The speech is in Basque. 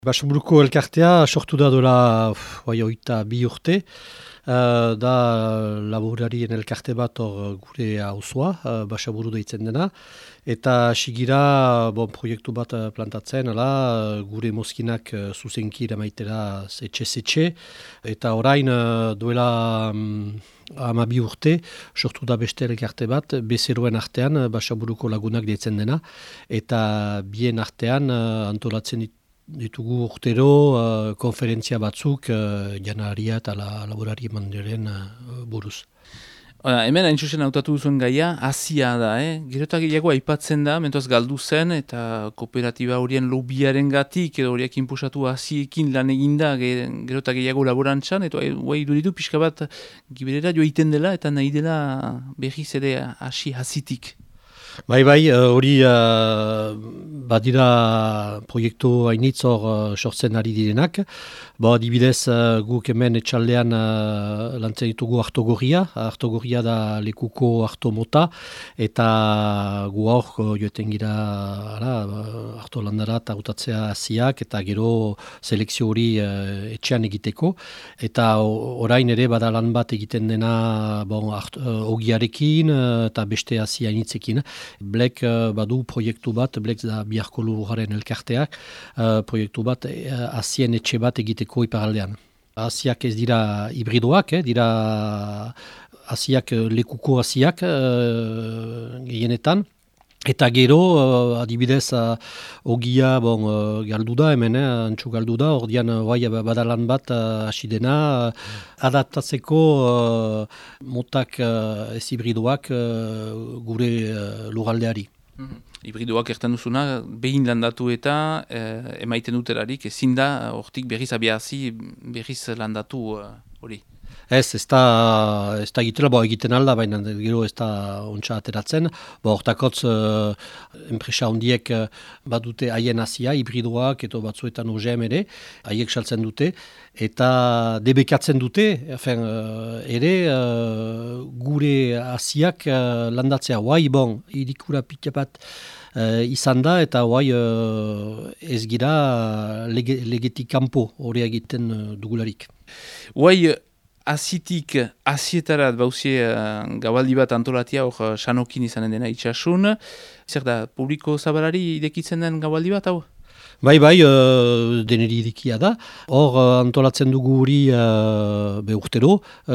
Basaburuko elkartea sortu da dola hogeita bi urte. Da laborarien elkarte bat gure auzoa, Basaburu deitzen dena. Eta sigira proiektu bat plantatzen, gure mozkinak zuzenki eramaitera etxe. Eta orain duela 12 urte sortu da beste elkarte bat, bezeroen artean, Basaburuko lagunak deitzen dena. Eta bien artean antolatzen ditugu urtero konferentzia batzuk janaria eta laborari mandaren buruz. Hemen hain zuzen hautatu duzuen gaia, hasia da, Gerotak gehiago aipatzen da, mentoaz galdu zen, eta kooperatiba horien lobbyaren gatik, edo horiek inpusatu hasiekin lan eginda, gerotak gehiago laborantzan, eta guai duritu pixka bat giberera joiten dela, eta nahi dela berriz ere hasitik. Bai, hori badira proiektu hainitz hor sortzen ari direnak. Adibidez, guk hemen etxaldean lantzen ditugu artogoria da lekuko arto mota, eta gu hor joeten gira arto landara eta hautatzea hasiak, eta gero selekzio hori etxean egiteko. Eta orain ere bada lan bat egiten dena ogiarekin eta beste hasi hainitzekin. Blek badu proiektu bat, Blek da biharko lurraren elkarteak, proiektu bat hasien etxe bat egiteko iparaldean. Hasiak ez dira hibridoak, dira hasiak lekuko hasiak gehienetan. Eta gero, adibidez, ogia galdu da hemen, antxo galdu da, ordean badalan bat hasi dena, adaptatzeko motak ez hibridoak gure lurraldeari. Hibridoak ertan duzuna, behin landatu eta emaiten dutelarik, ezin da, hortik berriz abiazi, berriz landatu hori. Ez da egitela, egiten alda, baina gero ez da ontsa ateratzen. Hortakotz, enpresa hondiek badute haien hasia, hibridoak eta batzuetan OGM ere, haiek saltzen dute, eta debekatzen dute, ere gure hasiak landatzea. Irikura pila bat izan da, eta ez gira legetik kanpo hori egiten dugularik. Hasitik, hasietarat bauzie gabaldi bat antolatia hor sanokin izanen dena itxasun. Zer da, publiko zabalari idekitzen den gabaldi bat hau? Bai, deneri idekia da. Hor antolatzen dugu hori urtero,